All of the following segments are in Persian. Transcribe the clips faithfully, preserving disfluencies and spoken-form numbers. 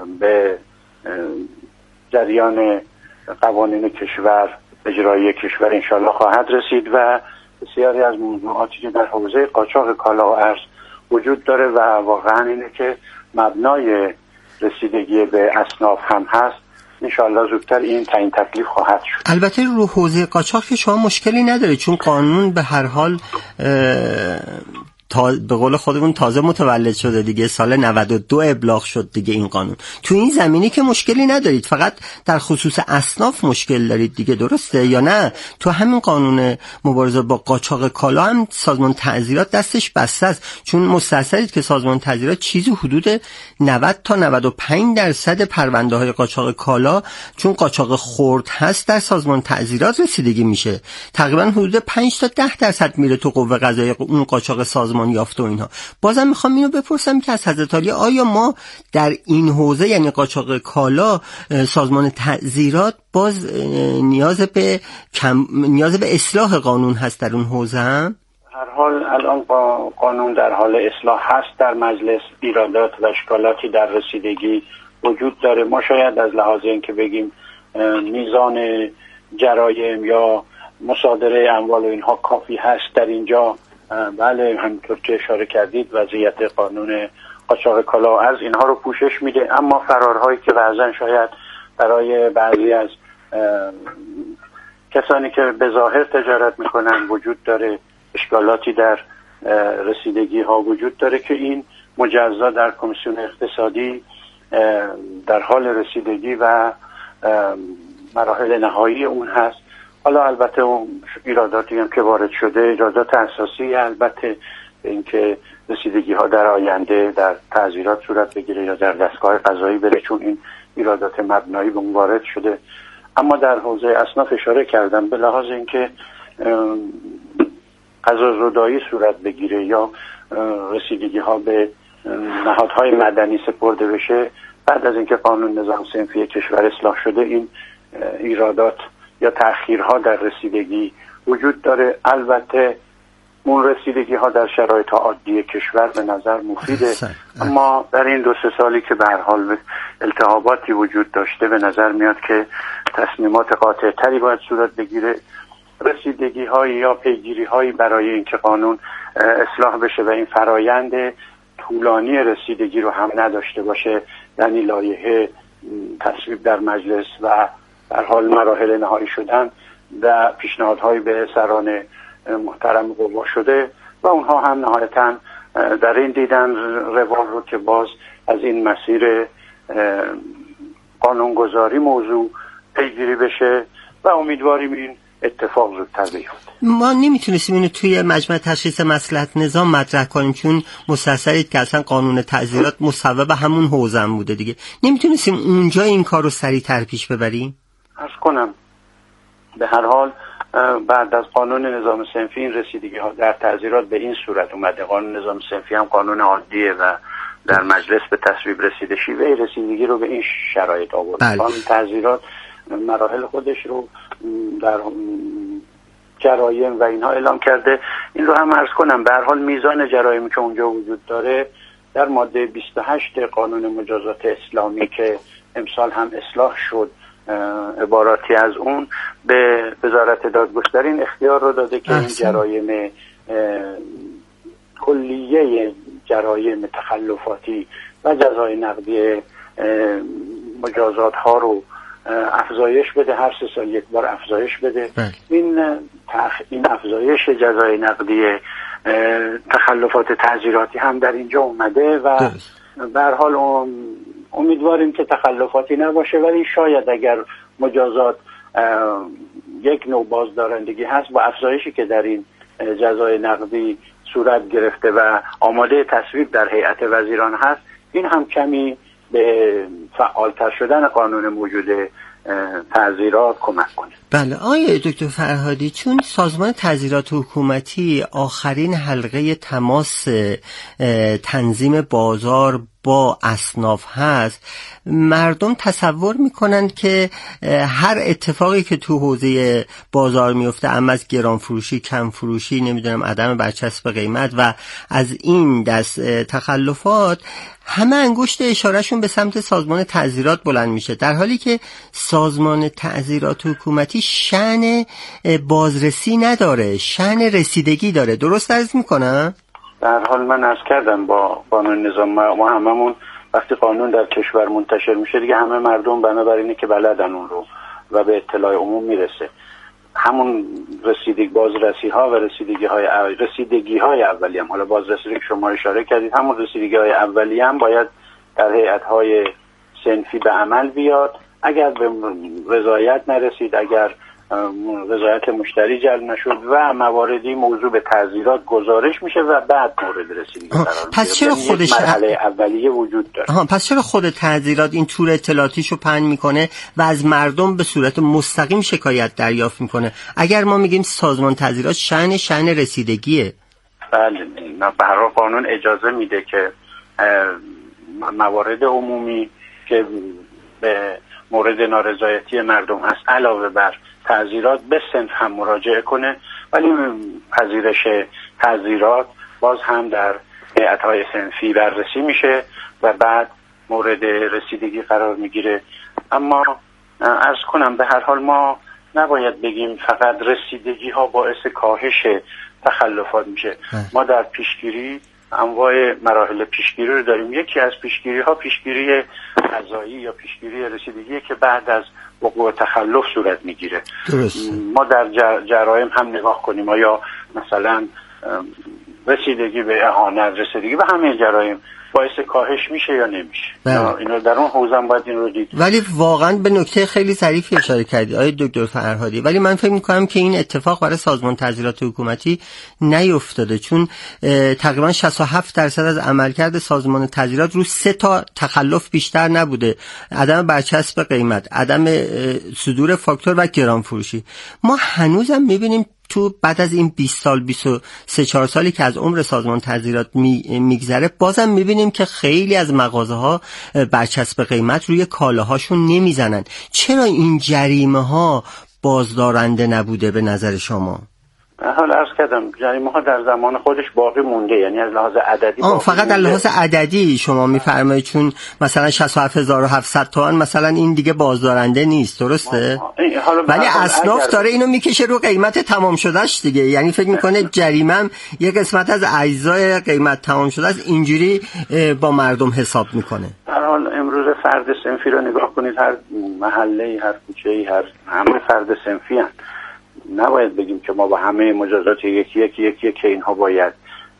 به جریان قوانین کشور، اجرایی کشور انشالله خواهد رسید و بسیاری از موضوعاتی که در حوزه قاچاق کالا و ارز وجود داره و واقعا اینه که مبنای رسیدگی به اصناف هم هست، انشالله زودتر این تعیین تکلیف خواهد شد. البته رو حوزه قاچاق که شما مشکلی نداره، چون قانون به هر حال تا به قول خودمون تازه متولد شده دیگه، سال نود و دو ابلاغ شد دیگه این قانون. تو این زمینی که مشکلی ندارید، فقط در خصوص اصناف مشکل دارید دیگه، درسته یا نه؟ تو همین قانون مبارزه با قاچاق کالا هم سازمان تعزیرات دستش بسته است، چون مستحضرید که سازمان تعزیرات چیزی حدود نود تا نود و پنج درصد پرونده های قاچاق کالا چون قاچاق خرد هست در سازمان تعزیرات رسیدگی میشه، تقریبا حدود پنج تا ده درصد میره تو قوه قضاییه اون قاچاق سازمان یافته و اینها. بازم میخوام اینو بپرسم که از حضرت عالی آیا ما در این حوزه یعنی قاچاق کالا سازمان تعزیرات باز نیاز به کم نیاز به اصلاح قانون هست در اون حوزه هم؟ هر حال الان قانون در حال اصلاح هست در مجلس، ایرادات و اشکالاتی در رسیدگی وجود داره. ما شاید از لحاظ اینکه بگیم میزان جرایم یا مصادره اموال و اینها کافی هست در اینجا، بله همینطور که اشاره کردید وضعیت قانون قاچاق کالا و ارز اینها رو پوشش میده، اما فرارهایی که بعضا شاید برای بعضی از کسانی که به ظاهر تجارت میکنن وجود داره، اشکالاتی در رسیدگی ها وجود داره که این مجزا در کمیسیون اقتصادی در حال رسیدگی و مراحل نهایی اون هست. حالا البته اون ایراداتی هم که وارد شده ایرادات اساسی، البته اینکه رسیدگی ها در آینده در تعزیرات صورت بگیره یا در دستگاه قضایی بره، چون این ایرادات مبنایی به اون وارد شده. اما در حوزه اصناف اشاره کردم به لحاظ اینکه قضاء صورت بگیره یا رسیدگی ها به نهادهای مدنی سپرده بشه بعد از اینکه قانون نظام صنفی کشور اصلاح شده، این ایرادات یا تأخیرها در رسیدگی وجود داره. البته اون رسیدگی ها در شرایط عادی کشور به نظر مفیده، اما در این دو سه سالی که به هر حال التهاباتی وجود داشته به نظر میاد که تصمیمات قاطع تری باید صورت بگیره. رسیدگی هایی یا پیگیری هایی برای اینکه قانون اصلاح بشه و این فرایند طولانی رسیدگی رو هم نداشته باشه، یعنی لایحه تصویب در مجلس و در حال مراحل نهایی شدن و پیشنهادهایی به سران محترم قوا شده و اونها هم نهایتاً در این دیدن روال رو که باز از این مسیر قانونگذاری موضوع پیگیری بشه و امیدواریم این اتفاق زودتر بیفته. ما نمیتونستیم اینو توی مجمع تشخیص مصلحت نظام مطرح کنیم، چون مستحضرید که اصلا قانون تعزیرات مصوب همون حوزه هم بوده دیگه. نمیتونستیم اونجا این کار رو سریعتر پیش ببریم؟ عرض کنم به هر حال بعد از قانون نظام صنفی این رسیدگی ها در تعزیرات به این صورت اومده. قانون نظام صنفی هم قانون عادیه و در مجلس به تصویب رسیده، شیوه رسیدگی رو به این شرایط آورد. قانون تعزیرات مراحل خودش رو در جرایم و اینها اعلام کرده. این رو هم عرض کنم به هر حال میزان جرایمی که اونجا وجود داره در ماده بیست و هشت قانون مجازات اسلامی که امسال هم اصلاح شد، عباراتی از اون به وزارت دادگستری اختیار رو داده که این جرایم کلیه جرایم تخلفاتی و جزای نقدی مجازات ها رو افزایش بده، هر سه سال یک بار افزایش بده. این تخ... این افزایش جزای نقدی تخلفات تعزیراتی هم در اینجا اومده و به هر حال امیدواریم که تخلفاتی نباشه، ولی شاید اگر مجازات یک نوع بازدارندگی هست با افزایشی که در این جزای نقدی صورت گرفته و آماده تصویب در هیئت وزیران هست، این هم کمی به فعالتر شدن قانون موجود تعزیرات کمک کنه. بله آقای دکتر فرهادی، چون سازمان تعزیرات حکومتی آخرین حلقه تماس تنظیم بازار با اصناف هست، مردم تصور میکنن که هر اتفاقی که تو حوزه بازار میفته، اما از گران فروشی، کم فروشی، نمیدونم عدم برچسب قیمت و از این دست تخلفات، همه انگشت اشارهشون به سمت سازمان تعزیرات بلند میشه، در حالی که سازمان تعزیرات حکومتی شأن بازرسی نداره، شأن رسیدگی داره. درست عرض میکنم؟ در حال من عرض کردم با قانون نظام ما هممون وقتی قانون در کشور منتشر میشه دیگه همه مردم بنابراینه که بلدن اون رو و به اطلاع عموم میرسه. همون رسیدگی بازرسی ها و رسیدگی های رسیدگی های اولیه هم، حالا بازرسی که شما اشاره کردید، همون رسیدگی های اولیه هم باید در هیئت های صنفی به عمل بیاد. اگر به رضایت نرسید، اگر رضایت مشتری جلب نشد و مواردی موضوع به تعزیرات گزارش میشه و بعد مورد رسیدگی قرار میگیره. پس چرا خودش مرحله اولیه وجود داره؟ آها، پس چرا خود تعزیرات این تور اطلاعاتیشو پهن میکنه و از مردم به صورت مستقیم شکایت دریافت میکنه، اگر ما میگیم سازمان تعزیرات شأن شأن رسیدگیه؟ بله، به هر حال قانون اجازه میده که موارد عمومی که به مورد نارضایتی مردم هست علاوه بر تعزیرات به صنف هم مراجعه کنه، ولی پذیرش تعزیرات باز هم در هیئت‌های صنفی بررسی میشه و بعد مورد رسیدگی قرار میگیره. اما عرض کنم به هر حال ما نباید بگیم فقط رسیدگی ها باعث کاهش تخلفات میشه. ما در پیشگیری انواع مراحل پیشگیری رو داریم. یکی از پیشگیری ها پیشگیری قضایی یا پیشگیری رسیدگی که بعد از وقوع تخلف صورت میگیره. ما در جرایم هم نگاه کنیم آیا مثلا رسیدگی به اهانت، رسیدگی به همه جرایم باعث کاهش میشه یا نمیشه. اینو در اون حوزه باید این رو دید. ولی واقعا به نکته خیلی ظریفی اشاره کردی آقای دکتر فرهادی، ولی من فکر میکنم که این اتفاق برای سازمان تعزیرات حکومتی نیفتاده، چون تقریبا شصت و هفت درصد از عملکرد سازمان تعزیرات رو سه تا تخلف بیشتر نبوده: عدم برچسب قیمت، عدم صدور فاکتور و گران فروشی. ما هنوزم میبینیم تو بعد از این بیست سال، بیست و سه چهار سالی که از عمر سازمان تعزیرات می، میگذره، بازم میبینیم که خیلی از مغازه ها برچسب قیمت روی کالاهاشون نمیزنن. چرا این جریمه ها بازدارنده نبوده به نظر شما؟ حالا عرض کردم جریمه ها در زمان خودش باقی مونده، یعنی از لحاظ عددی آه فقط در لحاظ عددی شما میفرمایید، چون مثلا شصت و هفت هزار و هفتصد تومان مثلا این دیگه بازدارنده نیست، درسته؟ ولی اصناف داره اینو میکشه رو قیمت تمام شدهش دیگه، یعنی فکر میکنه جریمه هم یه قسمت از اجزای قیمت تمام شده است، اینجوری با مردم حساب میکنه. در حال امروز فرد صنفی رو نگاه کنید، هر محله، هر کوچه‌ای، هر همه فرد صنفی هست. نباید بگیم که ما با همه مجازات یکی یکی یکی که اینها باید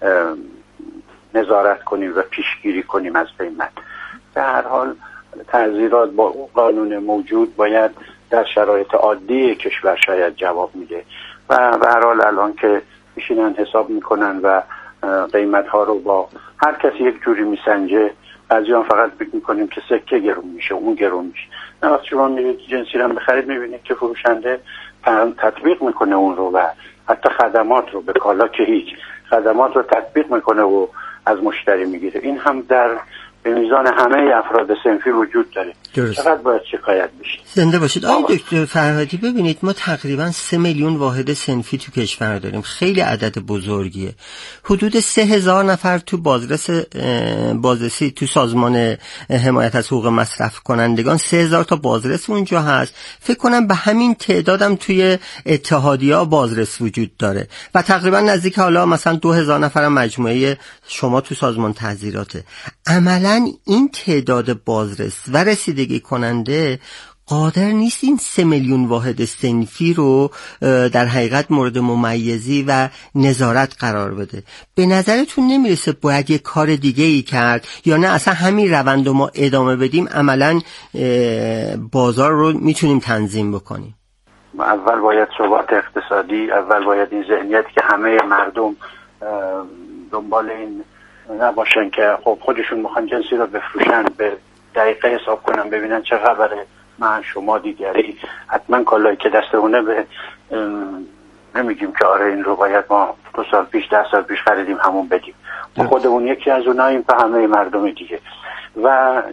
نظارت کنیم و پیشگیری کنیم از قیمت. به هر حال تعزیرات با اون قانون موجود باید در شرایط عادی کشور شاید جواب میده و به هر حال الان که میشینن حساب میکنن و قیمت ها رو با هر کسی یک جوری میسنجه، بعضیان فقط فکر میکنیم که سکه گرون میشه، اون گرون میشه. نه وقتی شما میرید جنسی رو بخرید میبینید که فروشنده تطبیق میکنه اون رو و حتی خدمات رو، به کالا که هیچ، خدمات رو تطبیق میکنه و از مشتری میگیره. این هم در به میزان همه افراد صنفی وجود داره. فقط باید شکایت بشه. زنده باشید. آقای دکتر فرهادی، ببینید ما تقریبا سه میلیون واحد صنفی تو کشور داریم، خیلی عدد بزرگیه. حدود سه هزار نفر تو بازرس بازرسی تو سازمان حمایت از حقوق مصرف کنندگان، سه هزار تا بازرس اونجا هست. فکر کنم به همین تعدادم توی اتحادیه‌ها بازرس وجود داره و تقریبا نزدیک حالا مثلا دو هزار نفر مجموعه شما تو سازمان تعزیراته. عملاً این تعداد بازرس و رسیدگی کننده قادر نیست این سه میلیون واحد صنفی رو در حقیقت مورد ممیزی و نظارت قرار بده. به نظرتون نمیرسه باید یک کار دیگه ای کرد، یا نه اصلا همین روند رو ما ادامه بدیم عملاً بازار رو میتونیم تنظیم بکنیم؟ اول باید ثبات اقتصادی، اول باید این ذهنیتی که همه مردم دنبال این نباشن که خب خودشون میخوان جنسی رو بفروشن، به دقیقه حساب کنن ببینن چه خبره، من شما دیگری حتما کالایی که دستمونه به نمیگیم که آره این رو باید ما دو سال پیش ده سال پیش خریدیم همون بدیم. ما خودمون یکی از اوناییم به همه مردم دیگه. و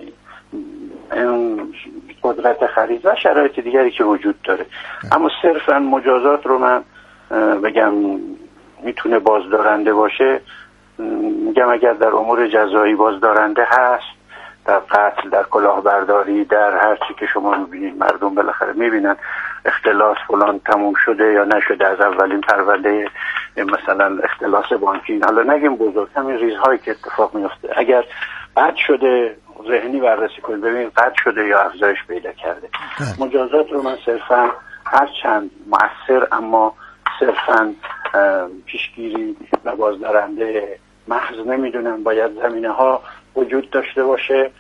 قدرت خرید و شرایط دیگری که وجود داره. اما صرفا مجازات رو من بگم میتونه بازدارنده باشه، میگم اگر در امور جزایی بازدارنده هست، در قتل، در کلاهبرداری، در هر چی که شما میبینید، مردم بالاخره میبینن اختلاس فلان تموم شده یا نشده، از اولین پرونده مثلا اختلاس بانکی، حالا نگیم بزرگ، همین ریزهایی که اتفاق میفته، اگر قطع شده ذهنی بررسی کنید ببینید قطع شده یا افزایش پیدا کرده. مجازات رو من صرفا هر چند مؤثر اما صرفا پیشگیری و بازدارنده محض نمیدونم. باید زمینه ها وجود داشته باشه،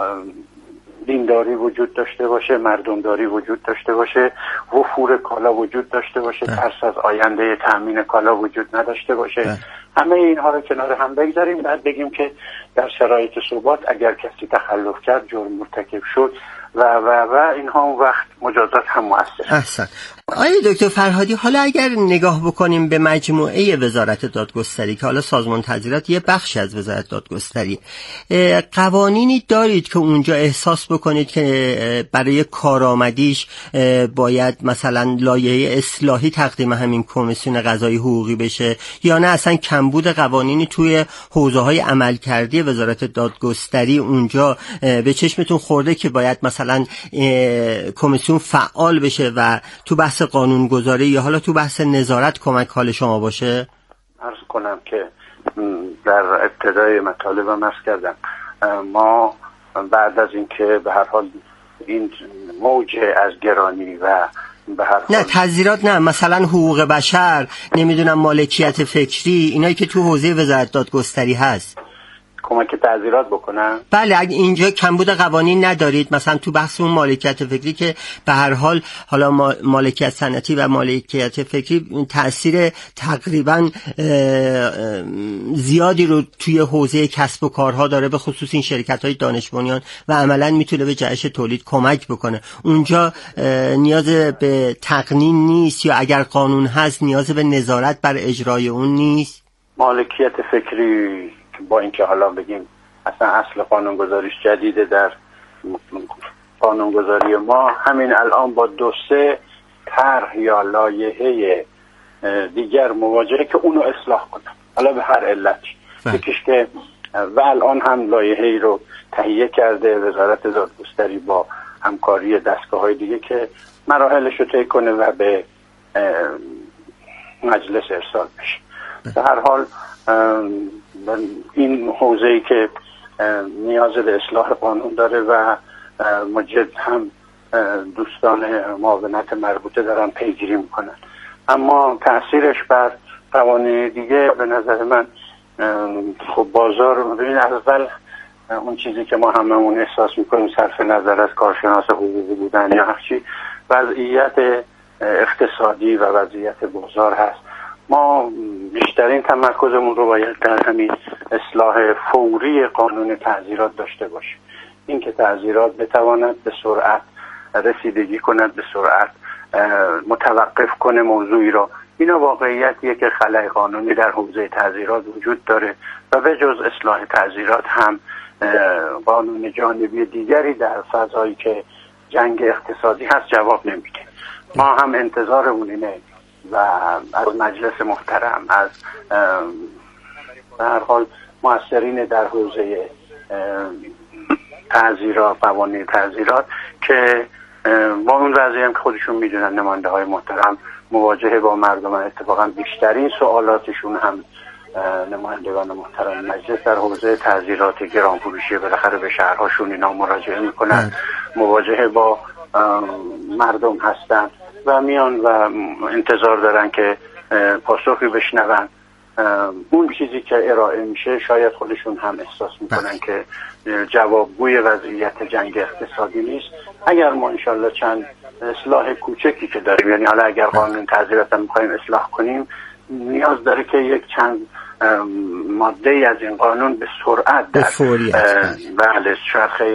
دینداری وجود داشته باشه، مردمداری وجود داشته باشه، وفور کالا وجود داشته باشه، ترس از آینده تأمین کالا وجود نداشته باشه. ده. همه اینها رو کنار هم بگذاریم، بعد بگیم که در شرایط ثبات اگر کسی تخلف کرد، جرم مرتکب شد و و و اینها اون وقت مجازات هم مؤثر. احسن. آقای دکتر فرهادی، حالا اگر نگاه بکنیم به مجموعه وزارت دادگستری که حالا سازمان تعزیرات یه بخش از وزارت دادگستری، قوانینی دارید که اونجا احساس بکنید که برای کارآمدیش باید مثلا لایحه اصلاحی تقدیم همین کمیسیون قضایی حقوقی بشه، یا نه اصلا کمبود قوانینی توی حوزه‌های عملکردی وزارت دادگستری اونجا به چشمتون خورده که باید مثلا کمیسیون فعال بشه و تو بحث قانونگذاری یا حالا تو بحث نظارت کمک حال شما باشه؟ عرض کنم که در ابتدای مطالبم عرض کردم ما بعد از اینکه به هر حال این موج از گرانی و به هر حال نه تعزیرات، نه مثلا حقوق بشر، نمیدونم مالکیت فکری، اینایی که تو حوزه وزارت دادگستری هست، کمک تعزیرات بکنن. بله، اگه اینجا کمبود قوانین ندارید، مثلا تو بحث اون مالکیت فکری که به هر حال حالا مالکیت صنعتی و مالکیت فکری تأثیر تقریبا زیادی رو توی حوزه کسب و کارها داره، به خصوص این شرکت‌های دانش بنیان، و عملاً میتونه به جهش تولید کمک بکنه. اونجا نیاز به تقنین نیست، یا اگر قانون هست نیاز به نظارت بر اجرای اون نیست؟ مالکیت فکری با اینکه حالا بگیم اصلا اصل قانونگذاریش جدیده در قانونگذاری ما، همین الان با دو سه طرح یا لایحه دیگر مواجهه که اونو اصلاح کنن، حالا به هر علت. یکیش که و الان هم لایحه‌ای رو تهیه کرده وزارت دادگستری با همکاری دستگاه‌های دیگه که مراحلش رو طی کنه و به مجلس ارسال بشه. به هر حال این حوزه‌ای که نیاز به اصلاح قانون داره و مجد هم دوستان معاونت مربوطه دارن پیگیری میکنن، اما تأثیرش بر قوانین دیگه به نظر من خب بازار، ببین از اول اون چیزی که ما هممون احساس میکنیم صرف نظر از کارشناس حقوقی بودن یا هرچی، وضعیت اقتصادی و وضعیت بازار هست. ما بیشترین تمرکزمون رو باید در همین اصلاح فوری قانون تعزیرات داشته باشیم. این که تعزیرات بتواند به سرعت رسیدگی کند، به سرعت متوقف کنه موضوعی رو. اینا واقعیتیه که خلأ قانونی در حوزه تعزیرات وجود داره و به جز اصلاح تعزیرات هم قانون جانبی دیگری در فضایی که جنگ اقتصادی هست جواب نمیده. ما هم انتظارمون اینه و از مجلس محترم، از به هر حال مؤثرین در حوزه تعزیرات، قوانین تعزیرات، که با اون وضعی هم که خودشون میدونن نماینده های محترم مواجهه با مردم، اتفاقا بیشترین سوالاتشون هم نمایندگان محترم مجلس در حوزه تعزیرات گرانفروشی، بالاخره به شهرهاشون اینا مراجعه میکنن، مواجهه با مردم هستن و میان و انتظار دارن که پاسخی بشنون. اون چیزی که ارائه میشه شاید خودشون هم احساس میکنن که جوابگوی وضعیت جنگ اقتصادی نیست. اگر ما انشالله چند اصلاح کوچکی که داریم، یعنی حالا اگر قانون تعزیرات هم میخوایم اصلاح کنیم، نیاز داره که یک چند ماده ای از این قانون به سرعت در بله چرخه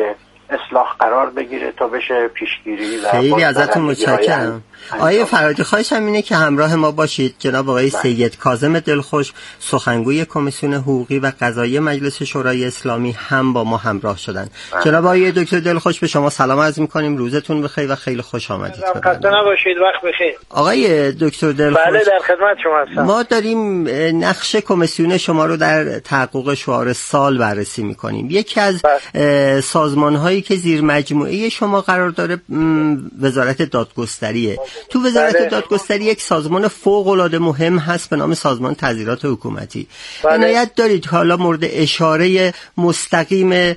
اصلاح قرار بگیره تا بشه پیشگیری و خیلی ازتون متشکرم. آقای فرهادی خواهشم اینه که همراه ما باشید. جناب آقای سید کاظم دلخوش سخنگوی کمیسیون حقوقی و قضایی مجلس شورای اسلامی هم با ما همراه شدن. جناب آقای دکتر دلخوش به شما سلام عرض می‌کنیم، روزتون بخیر و خیلی خوش آمدید. خسته نباشید، وقت بخیر. آقای دکتر دلخوش بله در خدمت شما هستم. ما داریم نقش کمیسیون شما رو در تحقق شعار سال بررسی می‌کنیم. یکی از سازمان‌هایی که زیر مجموعه شما قرار داره وزارت دادگستریه. تو وزارت بله. دادگستری یک سازمان فوق‌العاده مهم هست به نام سازمان تظاهرات حکومتی. بله. عنایت دارید حالا مورد اشاره مستقیم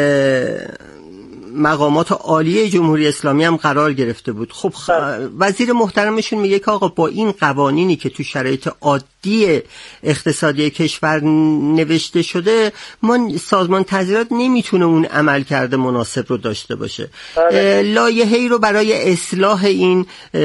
مقامات عالی جمهوری اسلامی هم قرار گرفته بود. خب خ... وزیر محترمشون میگه که آقا با این قوانینی که تو شرایط عادی اقتصادی کشور نوشته شده ما سازمان تظاهرات نمیتونه اون عمل کرده مناسب رو داشته باشه. لایحه‌ای رو برای اصلاح این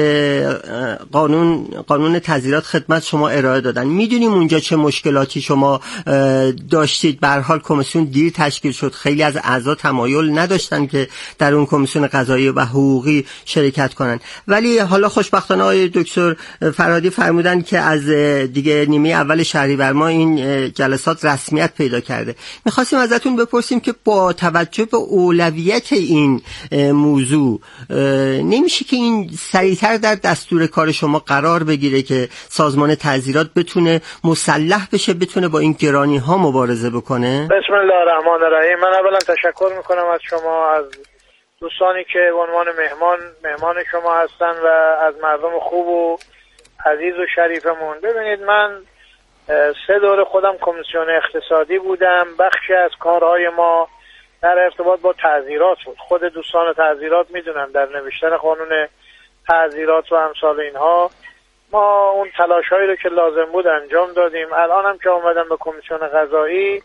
قانون قانون تظاهرات خدمت شما ارائه دادن. میدونیم اونجا چه مشکلاتی شما داشتید. به هر حال کمیسیون دیر تشکیل شد، خیلی از اعضا تمایل نداشتن که در اون کمیسیون قضایی و حقوقی شرکت کنن، ولی حالا خوشبختانه آقای دکتر فرهادی فرمودن که از دیگه نیمه اول شهریور ماه این جلسات رسمیت پیدا کرده. می‌خواستیم ازتون بپرسیم که با توجه به اولویت این موضوع نمیشه که این سریعتر در دستور کار شما قرار بگیره که سازمان تظاهرات بتونه مسلح بشه، بتونه با این گرانی‌ها مبارزه بکنه؟ بسم الله الرحمن الرحیم. من اولا تشکر میکنم از شما، از دوستانی که به عنوان مهمان مهمان شما هستن و از مردم خوب و عزیز و شریفمون. ببینید من سه دوره خودم کمیسیون اقتصادی بودم. بخشی از کارهای ما در ارتباط با تعزیرات بود. خود دوستان تعزیرات میدونن در نوشتن قانون تعزیرات و امثال اینها ما اون تلاش‌هایی رو که لازم بود انجام دادیم. الان هم که اومدم به کمیسیون قضایی،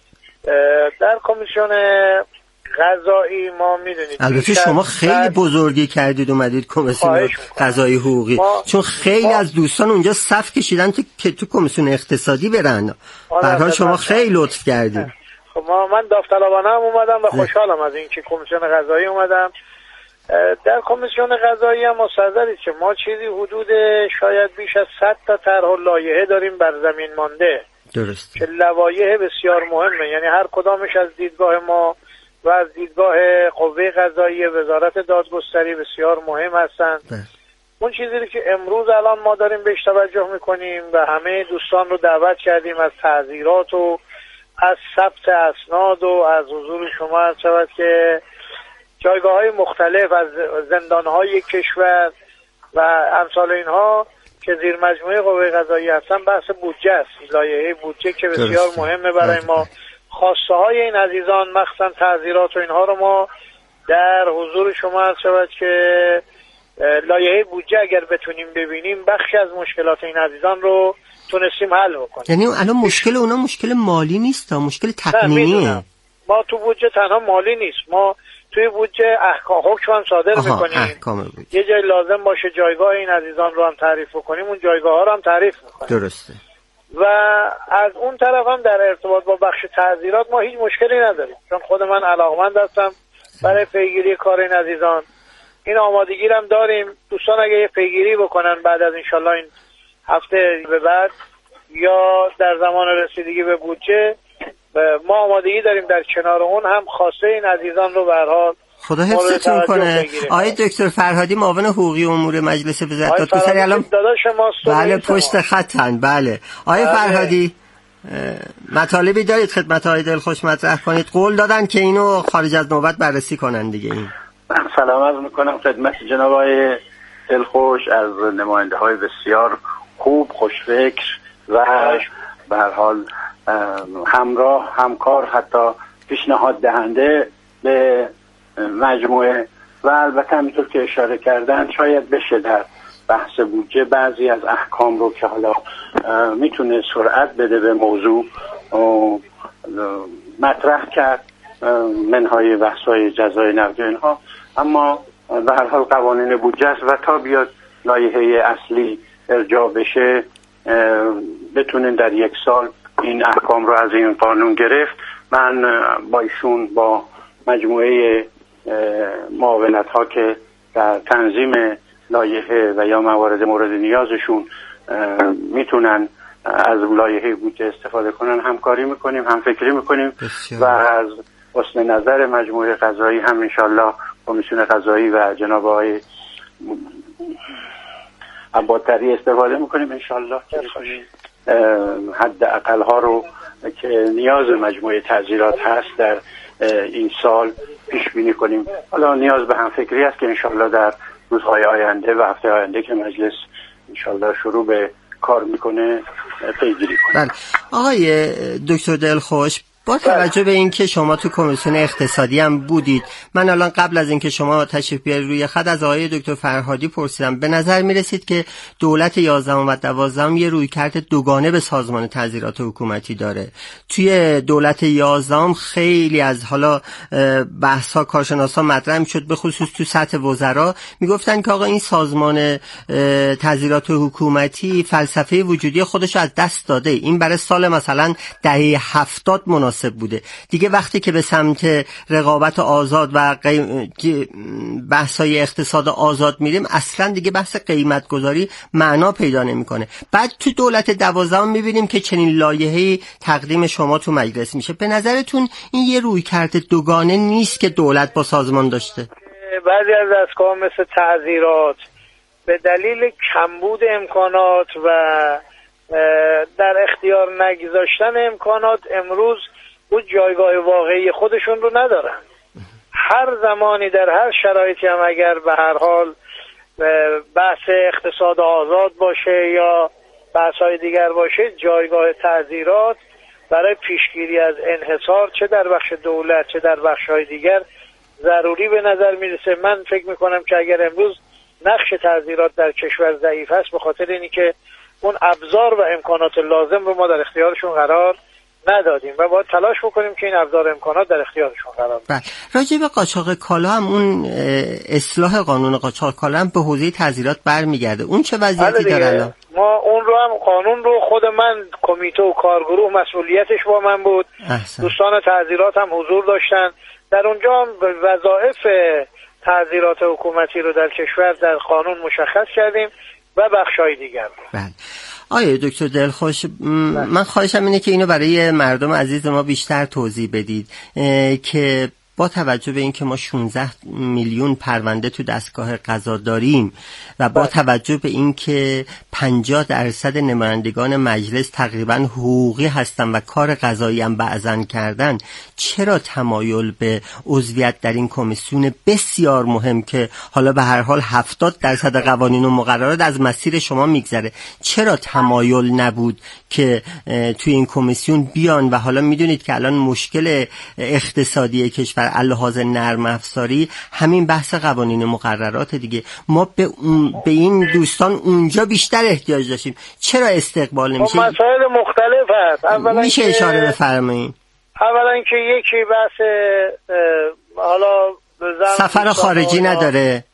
در کمیسیون قضایی ما میدونید البته شما خیلی بزرگی کردید اومدید کمیسیون قضایی حقوقی، چون خیلی ما... از دوستان اونجا صف کشیدن تو که تو کمیسیون اقتصادی برن. به هر حال شما خیلی لطف کردید. خب ما من داوطلبانه هم اومدم و خوشحالم از اینکه کمیسیون قضایی اومدم. در کمیسیون قضایی هم مستحضرید که ما چیزی حدود شاید بیش از صد تا طرح و لایحه داریم بر زمین مانده. درست. که لوایح بسیار مهمه، یعنی هر کدامش از دیدگاه ما و از دیدگاه قوه قضاییه وزارت دادگستری بسیار مهم هستند. اون چیزی که امروز الان ما داریم بهش توجه میکنیم و همه دوستان رو دعوت کردیم از تعزیرات و از ثبت اسناد و از حضور شما عرض شود که جایگاه های مختلف از زندان های کشور و امثال اینها که زیر مجموعه قوه قضایی هستن بحث بودجه است. لایحه بودجه که بسیار مهمه برای ما. خواسته های این عزیزان مخصوصا تعزیرات و اینها رو ما در حضور شما عرض شود که لایحه بودجه اگر بتونیم ببینیم بخشی از مشکلات این عزیزان رو تونستیم حل بکنیم. یعنی الان مشکل اونا مشکل مالی نیست، مشکل تقنینیه. ما تو بودجه تنها مالی نیست، ما توی بودجه احکام حکم هم صادر میکنیم. یه جای لازم باشه جایگاه این عزیزان رو هم تعریف کنیم، اون جایگاه ها رو هم تعریف میکنیم. درسته. و از اون طرف هم در ارتباط با بخش تعزیرات ما هیچ مشکلی نداریم، چون خود من علاقمند هستم برای پیگیری کار این عزیزان. این آمادگی هم داریم. دوستان اگه یه پیگیری بکنن بعد از انشالله این هفته به بعد یا در زمان رسیدگی به بودجه، ما آمادگی داریم در کنار اون هم خواسته این عزیزان رو به هر حال خدا حفظتون کنه. آقای دکتر فرهادی معاون حقوقی امور مجلس وزارت دادگستری الان بله پشت خطن. بله آقای فرهادی مطالبی دارید خدمت آقای دلخوش مطرح کنید؟ قول دادن که اینو خارج از نوبت بررسی کنن دیگه. این من سلام عرض میکنم خدمت جناب آقای دلخوش از نماینده های بسیار خوب، خوشفکر و به هر حال همراه، همکار، حتی پیشنهاد دهنده به مجموعه. و البته همینطور که اشاره کردن شاید بشه در بحث بودجه بعضی از احکام رو که حالا میتونه سرعت بده به موضوع مطرح کرد، منهای بحث‌های جزای نقدی اینها، اما به هر حال قوانین بودجه است و تا بیاد لایحه اصلی ارجاع بشه بتونیم در یک سال این احکام رو از این قانون گرفت. من با ایشون با مجموعه معاونت ها که در تنظیم لایحه و یا موارد مورد نیازشون میتونن از لایحه بودجه استفاده کنن همکاری میکنیم، هم فکری میکنیم و از حسن نظر مجموعه قضایی هم انشالله کمیسیون قضایی و جناب آقای عبادتری استفاده میکنیم انشالله حد اقل ها رو که نیاز مجموعه تعزیرات هست در این سال پیش بینی کنیم. حالا نیاز به هم فکری است که انشالله در روزهای آینده و هفته آینده که مجلس انشالله شروع به کار میکنه پیگیری کنیم. بله. آقای دکتر دلخوش، با توجه به اینکه شما تو کمیسیون اقتصادی هم بودید، من الان قبل از اینکه شما تشریف بیارید روی خط از آقای دکتر فرهادی پرسیدم، به نظر میرسید که دولت یازدهم و دوازدهم یه رویکرد دوگانه به سازمان تعزیرات حکومتی داره. توی دولت یازدهم خیلی از حالا بحث‌ها کارشناسا مطرح می‌شد، به خصوص تو سطح وزرا میگفتن که آقا این سازمان تعزیرات حکومتی فلسفه وجودی خودش از دست داده، این برای سال مثلا دهه هفتاد مناسب بوده دیگه. وقتی که به سمت رقابت آزاد و قیم... بحث‌های اقتصاد آزاد میریم اصلا دیگه بحث قیمت گذاری معنا پیدا نمیکنه. بعد تو دولت دوازدهم میبینیم که چنین لایحه‌ای تقدیم شما تو مجلس میشه. به نظرتون این یه رویکرد دوگانه نیست که دولت با سازمان داشته؟ بعضی از دستگاه مثل تعزیرات به دلیل کمبود امکانات و در اختیار نگذاشتن امکانات امروز اون جایگاه واقعی خودشون رو ندارن. هر زمانی در هر شرایطی هم اگر به هر حال بحث اقتصاد آزاد باشه یا بحث‌های دیگر باشه، جایگاه تعزیرات برای پیشگیری از انحصار چه در بخش دولت چه در بخش‌های دیگر ضروری به نظر میرسه. من فکر میکنم که اگر امروز نقش تعزیرات در کشور ضعیف است به خاطر اینی که اون ابزار و امکانات لازم رو ما در اختیارشون قرار ندادیم و باید تلاش بکنیم که این ابزار امکانات در اختیارشون قرار بدیم. راجع به قاچاق کالا هم اون اصلاح قانون قاچاق کالا هم به حوزه تعزیرات برمیگرده. اون چه وضعیتی داره الان؟ ما اون رو هم قانون رو خود من کمیته و کارگروه مسئولیتش با من بود. احسن. دوستان تعزیرات هم حضور داشتن. در اونجا هم وظایف تعزیرات حکومتی رو در کشور در قانون مشخص کردیم و بخشای دیگر. بله. آیه دکتر دلخوش، من خواهشم اینه که اینو برای مردم عزیز ما بیشتر توضیح بدید که با توجه به اینکه ما شانزده میلیون پرونده تو دستگاه قضا داریم و با توجه به اینکه پنجاه درصد نمایندگان مجلس تقریبا حقوقی هستن و کار قضایی هم بعضن کردن، چرا تمایل به عضویت در این کمیسیون بسیار مهم که حالا به هر حال هفتاد درصد قوانین و مقررات از مسیر شما میگذره، چرا تمایل نبود که توی این کمیسیون بیان؟ و حالا میدونید که الان مشکل اقتصادی کشور لحاظ نرم افزاری همین بحث قوانین مقررات دیگه. ما به, اون به این دوستان اونجا بیشتر احتیاج داشتیم، چرا استقبال نمیشه؟ مسائل مختلف هست. میشه اشاره بفرمایید؟ اولا که یکی بحث حالا سفر خارجی نداره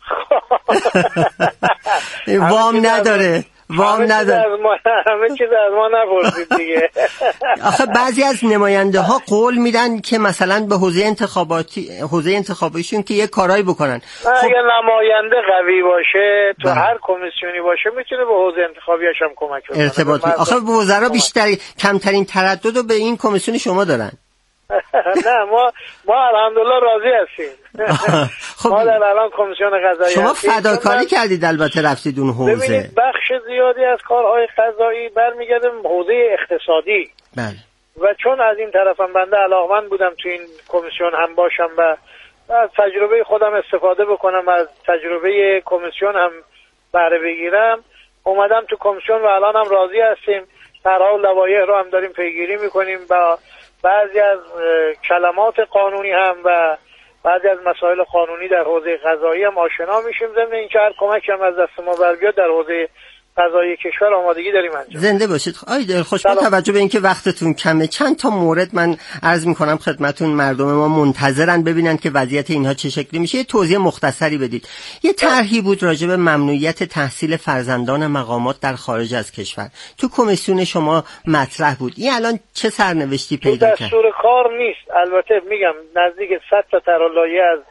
وام نداره وام نداره همه چیز از ما نپرسید دیگه. آخه بعضی از نماینده ها قول میدن که مثلا به حوزه انتخاباتی حوزه انتخابیشون که یه کارایی بکنن. خب اگه نماینده قوی باشه تو هر کمیسیونی باشه میتونه به حوزه انتخابیش هم کمک کنه. ارتباط آخه به وزرا بیشتر کمترین تردد رو به این کمیسیون شما دارن. نه ما ما الحمدلله راضی هستیم. خب ما در الان کمیسیون قضایی شما فداکاری کردید، البته رفتید اون حوزه. ببینید بخش زیادی از کارهای قضایی برمیگرده حوزه اقتصادی. بله. و چون از این طرفم بنده علاقمند بودم تو این کمیسیون هم باشم و از تجربه خودم استفاده بکنم، از تجربه کمیسیون هم بهره بگیرم، اومدم تو کمیسیون و الان هم راضی هستیم. طرح و لوایح رو هم داریم پیگیری میکنیم و بعضی از کلمات قانونی هم و بعضی از مسائل قانونی در حوزه قضایی هم آشنا میشیم. ضمن اینکه هر کمکی هم از دست ما بر بیاد در حوزه قضایی کشور آمادگی داریم انجام. زنده باشید. آی دلخوش، با توجه به اینکه وقتتون کمه چند تا مورد من عرض میکنم خدمتون، مردم ما منتظرن ببینن که وضعیت اینها چه شکلی میشه. یه توضیح مختصری بدید. یه طرحی بود راجع به ممنوعیت تحصیل فرزندان مقامات در خارج از کشور، تو کمیسیون شما مطرح بود. این الان چه سرنوشتی پیدا کرد؟ دستور کار نیست. البته میگم نزدیک صد تا طرح لایحه از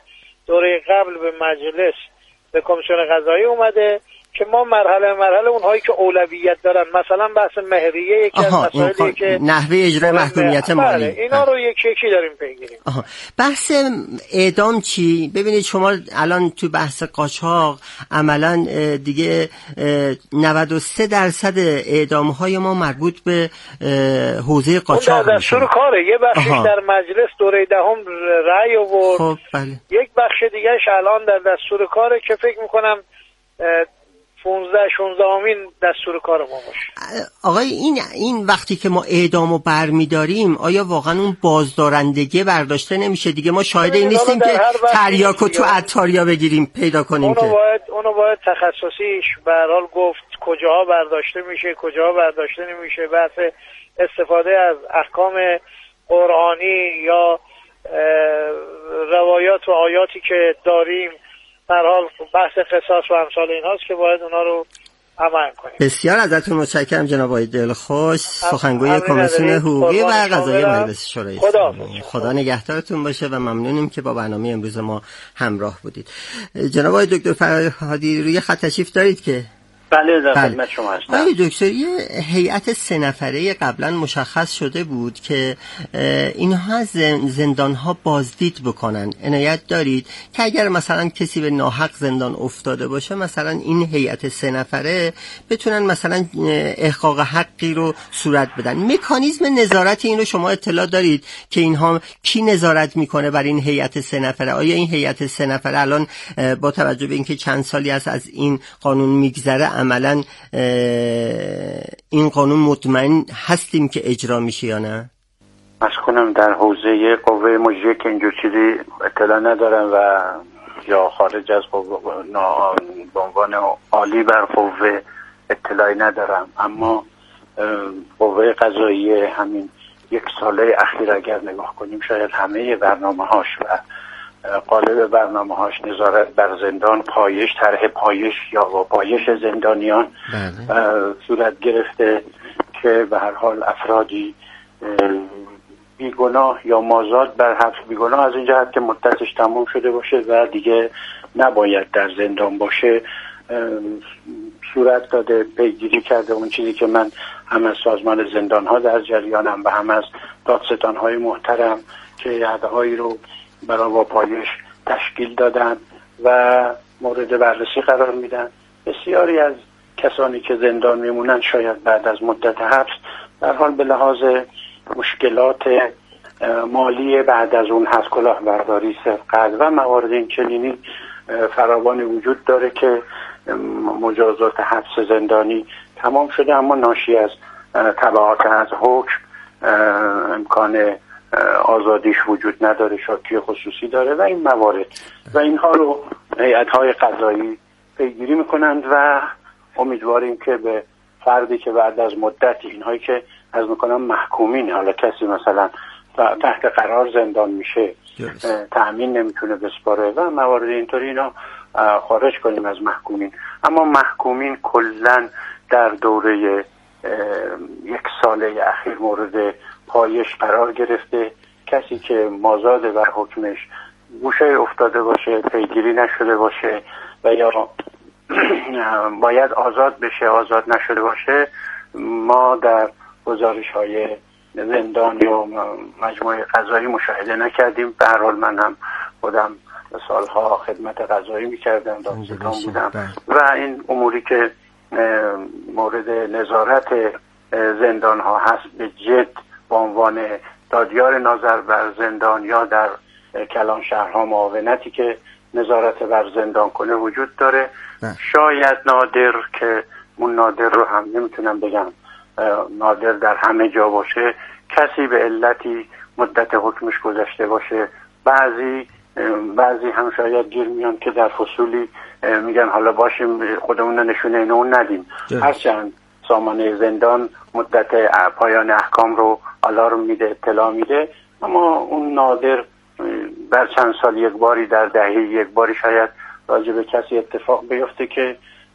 دوره قبل به مجلس به کمیسیون قضایی اومده که ما مرحله مرحله اونهایی که اولویت دارن، مثلا بحث مهریه یکی از مسائلی که نحوه اجرای محکومیت مالی، اینا رو یکی یکی داریم پیگیریم. بحث اعدام چی؟ ببینید شما الان تو بحث قاچاق عملا دیگه نود و سه درصد اعدام های ما مربوط به حوزه قاچاق میشه. دستور کاره، یه بخشش در مجلس دوره دهم رأی آورد. خب بله. یک بخش دیگهش الان در دستور کاره که فکر میکنم پانزده شانزده امین دستور کار ما باشه. آقای این این وقتی که ما اعدامو برمیداریم آیا واقعا اون بازدارندگی برداشته نمیشه دیگه؟ ما شاهد این نیستیم که تریاکو تو عطاریا بگیریم پیدا کنیم اونو که باید اونو باید تخصصیش به هر حال گفت کجاها برداشته میشه کجاها برداشته نمیشه. بحث استفاده از احکام قرآنی یا روایات و آیاتی که داریم در حال بحث قصاص و امثال این هاست که باید اونا رو عمل کنیم. بسیار ازتون متشکرم جناب آقای دلخوش، سخنگوی کمیسیون حقوقی و قضایی مجلس شورای اسلامی. خدا نگهدارتون باشه و ممنونیم که با برنامه امروز ما همراه بودید. جناب آقای دکتر فرهادی روی خط تشریف دارید که؟ بله در خدمت شما هستم. آقای دکتر یه هیئت سه نفره قبلا مشخص شده بود که اینها زندان‌ها بازدید بکنن. عنایت دارید که اگر مثلا کسی به ناحق زندان افتاده باشه مثلا این هیئت سه نفره بتونن مثلا احقاق حقی رو صورت بدن. مکانیزم نظارت این رو شما اطلاع دارید که اینها کی نظارت میکنه بر این هیئت سه نفره؟ آیا این هیئت سه نفره الان با توجه به اینکه چند سالی است از این قانون میگذره عملا این قانون مطمئن هستیم که اجرا میشه یا نه؟ از کنم در حوزه قوه مجریه که اینجور چیزی اطلاع ندارم و یا خارج از قوه به عنوان عالی بر قوه اطلاعی ندارم، اما قوه قضایی همین یک ساله اخیر اگر نگاه کنیم شاید همه برنامه هاش و قالب برنامه هاش نظارت بر زندان، پایش، طرح پایش یا با پایش زندانیان صورت گرفته که به هر حال افرادی بیگناه یا مازاد بر حبس بیگناه از این جهت که مدتش تموم شده باشه و دیگه نباید در زندان باشه صورت داده، پیگیری کرده. اون چیزی که من هم از سازمان زندان ها در جریانم و هم از دادستان های محترم که یادهایی رو برای با پایش تشکیل دادن و مورد بررسی قرار میدن. بسیاری از کسانی که زندان میمونن شاید بعد از مدت حبس در حال به لحاظ مشکلات مالی بعد از اون حبس، کلاهبرداری، سرقت و موارد این چنینی فراوانی وجود داره که مجازات حبس زندانی تمام شده اما ناشی از تبعات از حکم امکان آزادیش وجود نداره، شاکی خصوصی داره و این موارد و اینها رو هیئت‌های قضایی پیگیری میکنند و امیدواریم که به فردی که بعد از مدت اینهایی که از میکنم محکومین، حالا کسی مثلا تحت قرار زندان میشه تأمین نمیتونه بسپاره و موارد اینطوری اینا خارج کنیم از محکومین. اما محکومین کلن در دوره یک ساله اخیر مورد پایش قرار گرفته. کسی که مازاد بر حکمش گوشه افتاده باشه، پیگیری نشده باشه و یا باید آزاد بشه آزاد نشده باشه، ما در گزارش های زندان یا مجموعه قضایی مشاهده نکردیم. به هر حال من هم خودم سالها خدمت قضایی میکردم، دادستان بودم و این اموری که مورد نظارت زندان ها هست به جد به عنوان دادیار ناظر بر زندان یا در کلان شهرها معاونتی که نظارت بر زندان کنه وجود داره. شاید نادر که اون نادر رو هم نمیتونم بگم نادر در همه جا باشه، کسی به علتی مدت حکمش گذشته باشه. بعضی بعضی هم شاید گیر میان که در فصولی میگن حالا باشیم خودمون نشونه اینو اون ندیم، هرچند سامانه زندان مدت پایان احکام رو آلارم میده، اطلاع میده، اما اون نادر در چند سال یک باری، در دهه یک باری شاید راجع به کسی اتفاق بیفته که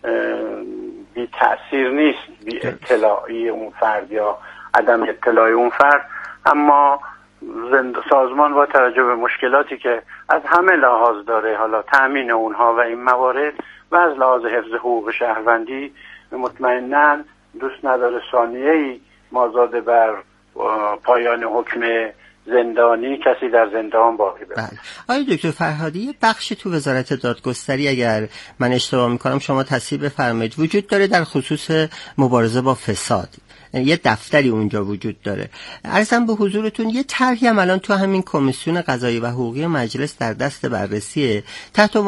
بی تأثیر نیست، بی اطلاعی اون فرد یا عدم اطلاعی اون فرد، اما سازمان با توجه به مشکلاتی که از همه لحاظ داره، حالا تأمین اونها و این موارد و از لحاظ حفظ حقوق شهروندی، مطمئناً دوست نداره ثانیه‌ای مازاد بر پایان حکم زندانی کسی در زندان باقی بمونه. بله. آقای دکتر فرهادی، بخشی تو وزارت دادگستری اگر من اشتباه میکنم شما تصحیح بفرمایید وجود داره در خصوص مبارزه با فساد، یه دفتری اونجا وجود داره. عرضم به حضورتون یه طرحی هم الان تو همین کمیسیون قضایی و حقوقی مجلس در دست بررسیه تحت